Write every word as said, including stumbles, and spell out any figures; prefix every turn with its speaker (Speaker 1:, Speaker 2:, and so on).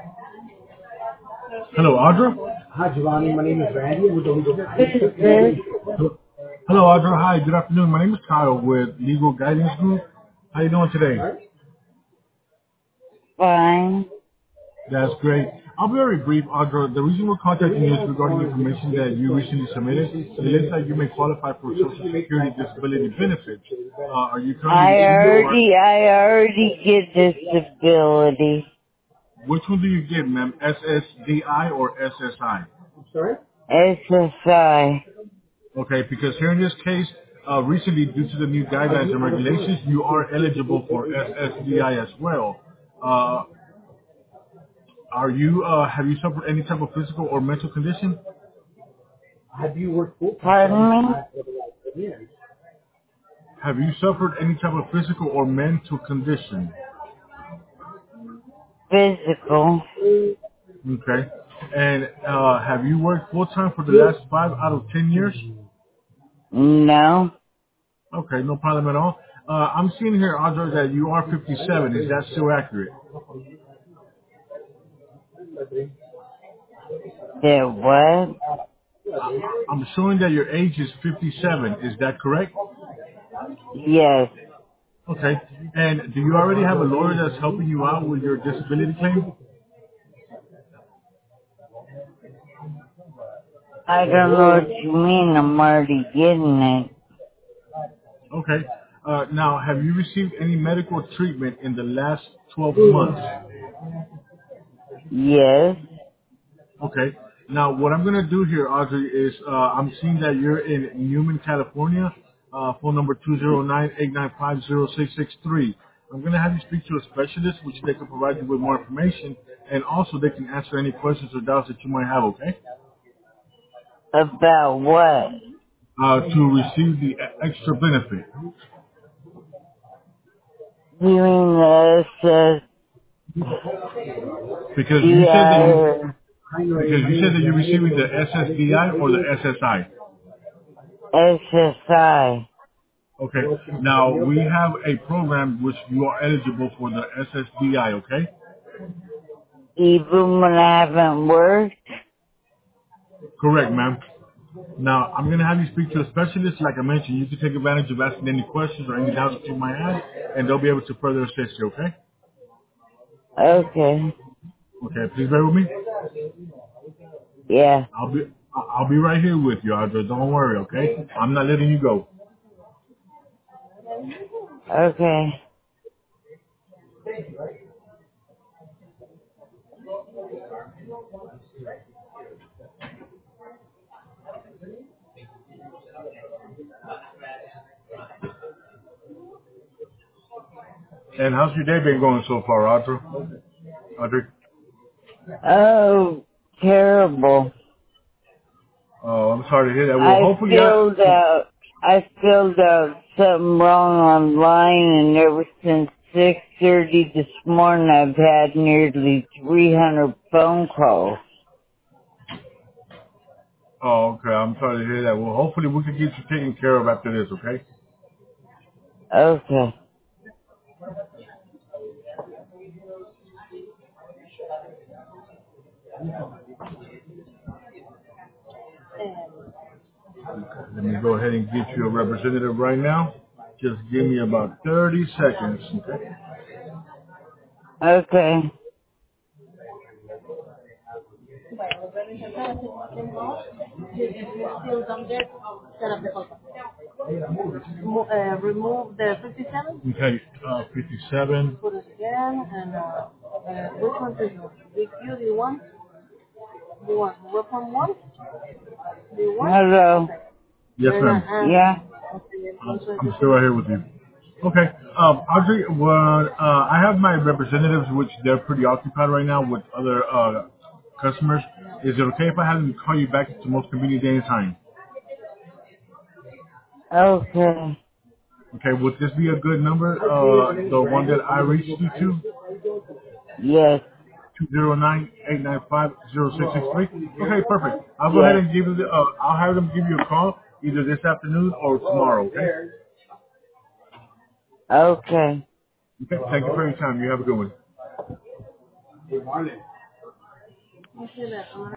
Speaker 1: Hello, Audra.
Speaker 2: Hi, Giovanni. My name is Randy. With the legal
Speaker 1: Hello, Hello, Audra. Hi, good afternoon. My name is Kyle with Legal Guidance Group. How you doing today?
Speaker 3: Fine.
Speaker 1: That's great. I'll be very brief, Audra. The reason we're contacting you is regarding information that you recently submitted. It looks like you may qualify for Social Security disability benefits. Uh, are you currently
Speaker 3: I
Speaker 1: receiving it, or
Speaker 3: already, I already get disability.
Speaker 1: which one do you get, ma'am? S S D I or S S I?
Speaker 2: I'm sorry?
Speaker 3: S S I.
Speaker 1: Okay, because here in this case, uh, recently, due to the new guidelines and regulations, you are eligible for S S D I as well. Uh, are you, uh, have you suffered any type of physical or mental condition?
Speaker 2: Have you worked full
Speaker 3: Pardon
Speaker 2: time
Speaker 3: me?
Speaker 2: for the last ten years?
Speaker 1: Have you suffered any type of physical or mental condition?
Speaker 3: Physical.
Speaker 1: Okay. And uh, have you worked full time for the last five out of ten years?
Speaker 3: No.
Speaker 1: Okay, no problem at all. Uh, I'm seeing here, Audra, that you are fifty-seven. Is that still accurate?
Speaker 3: There what?
Speaker 1: I'm showing that your age is fifty-seven. Is that correct?
Speaker 3: Yes.
Speaker 1: Okay. And do you already have a lawyer that's helping you out with your disability claim?
Speaker 3: I don't know what you mean. I'm already getting it.
Speaker 1: Okay. Uh, now, have you received any medical treatment in the last twelve months?
Speaker 3: Yes.
Speaker 1: Okay. Now, what I'm going to do here, Audrey, is uh, I'm seeing that you're in Newman, California. Uh, phone number two zero nine, eight nine five, zero six six three. I'm going to have you speak to a specialist, which they can provide you with more information, and also they can answer any questions or doubts that you might have, okay?
Speaker 3: About what?
Speaker 1: Uh, to receive the e- extra benefit.
Speaker 3: You mean the S
Speaker 1: Because
Speaker 3: S D
Speaker 1: you said that
Speaker 3: I
Speaker 1: you
Speaker 3: or
Speaker 1: because you said that you're receiving the S S D I or the S S I.
Speaker 3: S S I?
Speaker 1: Okay. Now we have a program which you are eligible for the S S D I. Okay.
Speaker 3: Even when I haven't worked?
Speaker 1: Correct, ma'am. Now I'm gonna have you speak to a specialist. Like I mentioned, you can take advantage of asking any questions or any doubts that you might have, and they'll be able to further assist you. Okay.
Speaker 3: Okay.
Speaker 1: Okay. Please bear with me.
Speaker 3: Yeah.
Speaker 1: I'll be I'll be right here with you, Audra. Don't worry. Okay. I'm not letting you go.
Speaker 3: Okay.
Speaker 1: And how's your day been going so far, Audra? Audrey?
Speaker 3: Oh, terrible.
Speaker 1: Oh, I'm sorry to hear that. Well,
Speaker 3: I
Speaker 1: hopefully,
Speaker 3: filled
Speaker 1: I,
Speaker 3: out, I filled out something wrong online, and ever since six thirty this morning I've had nearly three hundred phone calls.
Speaker 1: oh, okay. I'm sorry to hear that. Well, hopefully we can get you taken care of after this, okay?
Speaker 3: Okay.
Speaker 1: Let me go ahead and get you a representative right now. Just give me about thirty seconds, okay?
Speaker 3: Okay.
Speaker 1: Okay, uh, fifty-seven.
Speaker 3: Hello.
Speaker 1: Yes, ma'am.
Speaker 3: Yeah.
Speaker 1: I'm, I'm still right here with you. Okay, um, Audrey, well, uh, I have my representatives, which they're pretty occupied right now with other uh, customers. Is it okay if I have them call you back at the most convenient day and time?
Speaker 3: Okay.
Speaker 1: Okay, would this be a good number? Uh, the one that I reached you to?
Speaker 3: Yes.
Speaker 1: two zero nine, eight nine five, zero six six three. Okay, perfect. I'll go ahead
Speaker 3: Yes.
Speaker 1: and give you the, uh, I'll have them give you a call either this afternoon or tomorrow, okay?
Speaker 3: Okay.
Speaker 1: Okay, thank you for your time. You have a good one.